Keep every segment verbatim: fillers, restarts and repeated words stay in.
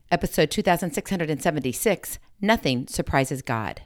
Episode two thousand six hundred seventy-six, Nothing Surprises God.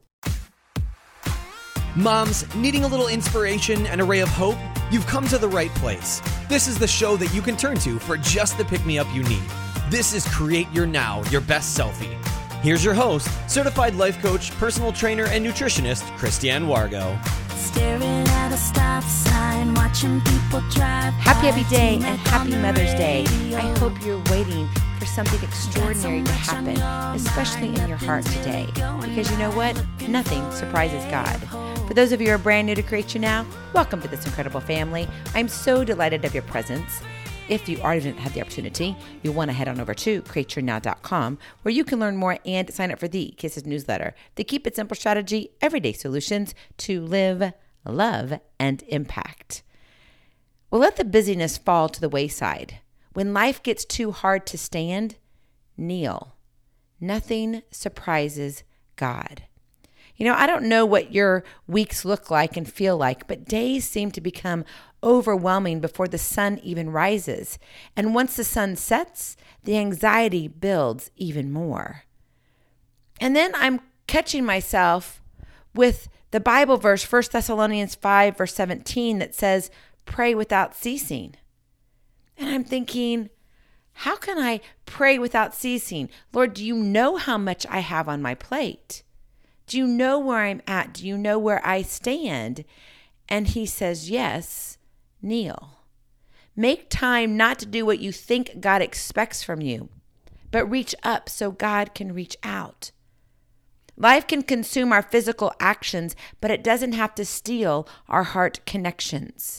Moms, needing a little inspiration and a ray of hope? You've come to the right place. This is the show that you can turn to for just the pick-me-up you need. This is Create Your Now, Your Best Selfie. Here's your host, certified life coach, personal trainer, and nutritionist, Christiane Wargo. Staring at a stop sign, watching people drive. Happy, happy day and happy Mother's Day. I hope you're waiting for something extraordinary to happen, especially in your heart today. Because you know what? Nothing surprises God. For those of you who are brand new to Create Your Now, welcome to this incredible family. I'm so delighted of your presence. If you already didn't have the opportunity, you'll want to head on over to create your now dot com, where you can learn more and sign up for the Kisses newsletter, the Keep It Simple strategy, everyday solutions to live, love, and impact. Well, let the busyness fall to the wayside. When life gets too hard to stand, kneel. Nothing surprises God. You know, I don't know what your weeks look like and feel like, but days seem to become overwhelming before the sun even rises. And once the sun sets, the anxiety builds even more. And then I'm catching myself with the Bible verse, First Thessalonians five, verse seventeen, that says, pray without ceasing. And I'm thinking, how can I pray without ceasing? Lord, do you know how much I have on my plate? Do you know where I'm at? Do you know where I stand? And he says, yes, kneel. Make time not to do what you think God expects from you, but reach up so God can reach out. Life can consume our physical actions, but it doesn't have to steal our heart connections.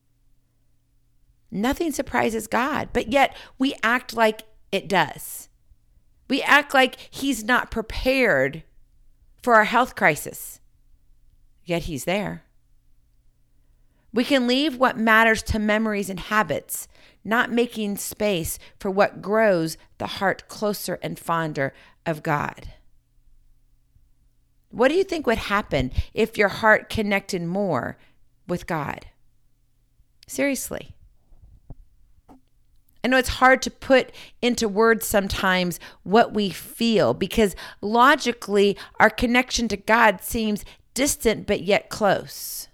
Nothing surprises God, but yet we act like it does. We act like he's not prepared for our health crisis, yet he's there. We can leave what matters to memories and habits, not making space for what grows the heart closer and fonder of God. What do you think would happen if your heart connected more with God? Seriously. I know it's hard to put into words sometimes what we feel, because logically our connection to God seems distant but yet close.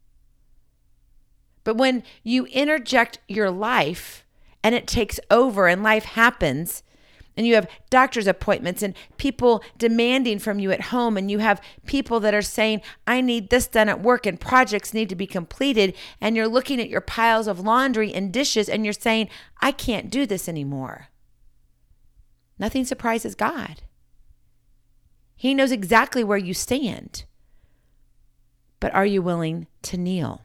But when you interject your life and it takes over and life happens, and you have doctor's appointments and people demanding from you at home, and you have people that are saying, I need this done at work and projects need to be completed, and you're looking at your piles of laundry and dishes and you're saying, I can't do this anymore. Nothing surprises God. He knows exactly where you stand. But are you willing to kneel?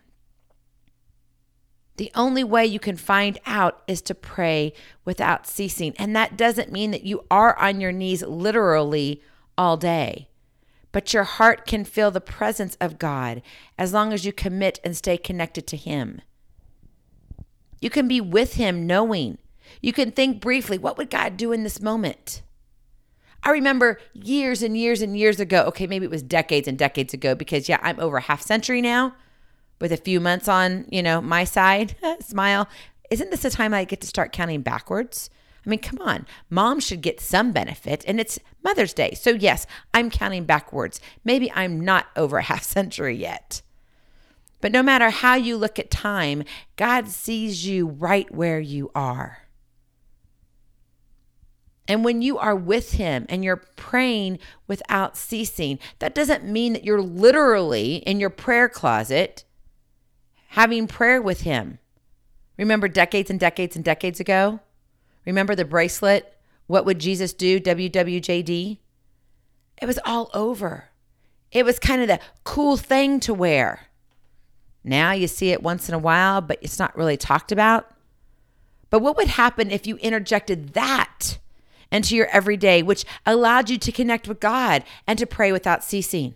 The only way you can find out is to pray without ceasing. And that doesn't mean that you are on your knees literally all day. But your heart can feel the presence of God as long as you commit and stay connected to him. You can be with him knowing. You can think briefly, what would God do in this moment? I remember years and years and years ago, okay, maybe it was decades and decades ago, because yeah, I'm over a half century now. With a few months on, you know, my side, smile. Isn't this the time I get to start counting backwards? I mean, come on. Mom should get some benefit, and it's Mother's Day. So yes, I'm counting backwards. Maybe I'm not over a half century yet. But no matter how you look at time, God sees you right where you are. And when you are with him and you're praying without ceasing, that doesn't mean that you're literally in your prayer closet having prayer with him. Remember decades and decades and decades ago? Remember the bracelet, What Would Jesus Do, W W J D? It was all over. It was kind of the cool thing to wear. Now you see it once in a while, but it's not really talked about. But what would happen if you interjected that into your everyday, which allowed you to connect with God and to pray without ceasing?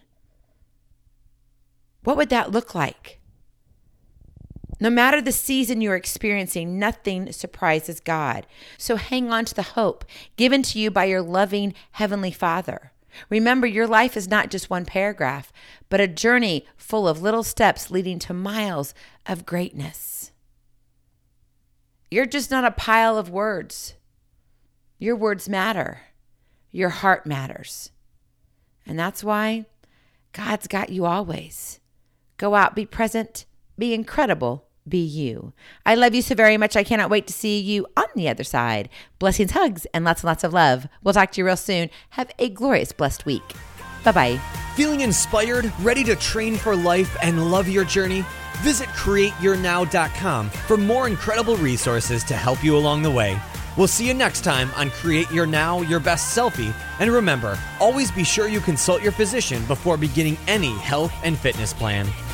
What would that look like? No matter the season you're experiencing, nothing surprises God. So hang on to the hope given to you by your loving Heavenly Father. Remember, your life is not just one paragraph, but a journey full of little steps leading to miles of greatness. You're just not a pile of words. Your words matter. Your heart matters. And that's why God's got you always. Go out, be present, be incredible, be you. I love you so very much. I cannot wait to see you on the other side. Blessings, hugs, and lots and lots of love. We'll talk to you real soon. Have a glorious, blessed week. Bye-bye. Feeling inspired, ready to train for life and love your journey? Visit create your now dot com for more incredible resources to help you along the way. We'll see you next time on Create Your Now, Your Best Selfie. And remember, always be sure you consult your physician before beginning any health and fitness plan.